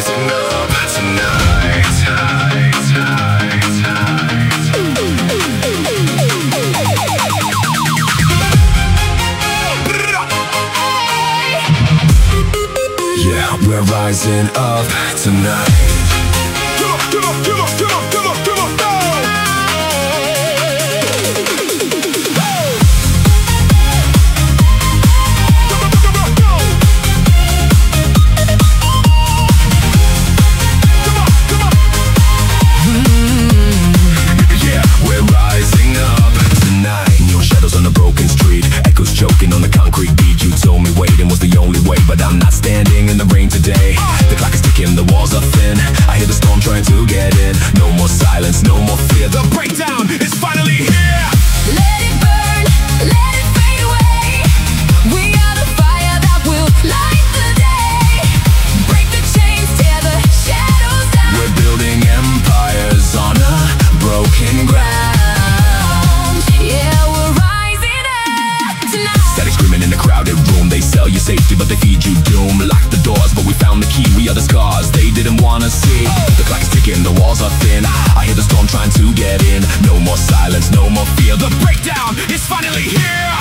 rising up tonight. Yeah, we're rising up tonight. Come on, come on, come on, come on, come on, come on, go! Choking on the concrete beat. You told me waiting was the only way, but I'm not standing in the rain today. The clock is ticking, the walls are thin. I hear the storm trying to get in. No more silence, no more fear. The breakdown is finally here. Let it burn, let it fade away. We are the fire that will light the day. Break the chains, tear the shadows down. We're building empires on a broken ground. Yeah, we're rising up tonight. Static screaming in a crowded room. They sell you safety, but they feed you doom. Lock the doors, but we found the key. We are the scars they didn't wanna see. The clock is ticking, the walls are thin. I hear the storm trying to get in. No more silence, no more fear. The breakdown is finally here.